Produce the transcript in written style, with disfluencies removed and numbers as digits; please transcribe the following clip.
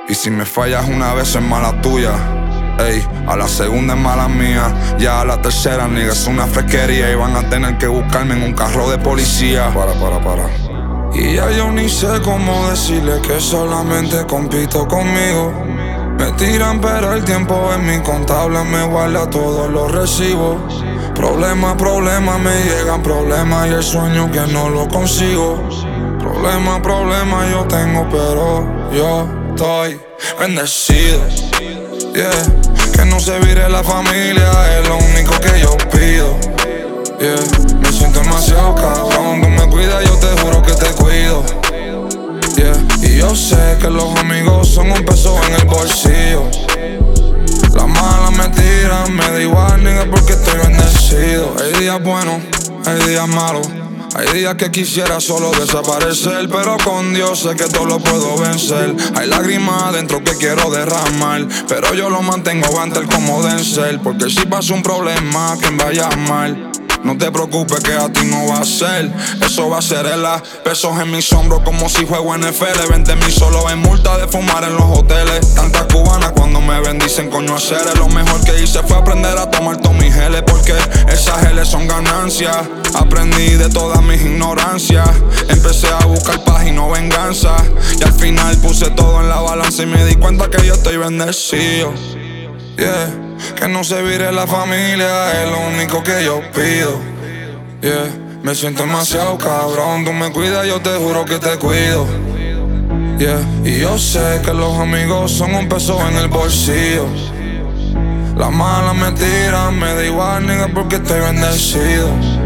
Y si me fallas una vez es mala tuya. Ey, a la segunda es mala mía. Ya a la tercera, nigga, es una fresquería. Y van a tener que buscarme en un carro de policía. Para. Y ya yo ni sé cómo decirle que solamente compito conmigo. Me tiran pero el tiempo en mi contable me guarda todos los recibos. Problemas me llegan problemas y el sueño que no lo consigo. Problemas yo tengo pero yo estoy bendecido. Yeah, que no se vire la familia es lo único que yo pido. Yeah, me siento demasiado cabrón, tú me cuidas, yo te juro que te cuido. Yeah, y yo sé que los amigos son un peso en el bolsillo. Las malas me tiran, me da igual, nigga, porque estoy bendecido. Hay días buenos, hay días malos. Hay días que quisiera solo desaparecer, pero con Dios sé que todo lo puedo vencer. Hay lágrimas adentro que quiero derramar, pero yo lo mantengo banter como Denzel. Porque si pasa un problema, quien vaya mal, no te preocupes que a ti no va a ser. Eso va a ser el pesos en mis hombros como si juego NFL. 20,000 solo en multa de fumar en los hoteles. Tantas cubanas cuando me ven dicen coño hacer. Lo mejor que hice fue aprender a tomar todos mis geles, porque esas geles son ganancias. Aprendí de todas mis ignorancias. Empecé a buscar paz y no venganza. Y al final puse todo en la balanza y me di cuenta que yo estoy bendecido. Yeah, que no se vire la familia es lo único que yo pido. Yeah, me siento demasiado cabrón, tú me cuidas, yo te juro que te cuido. Yeah, y yo sé que los amigos son un peso en el bolsillo. Las malas me tiran, me da igual, nigga, porque estoy bendecido.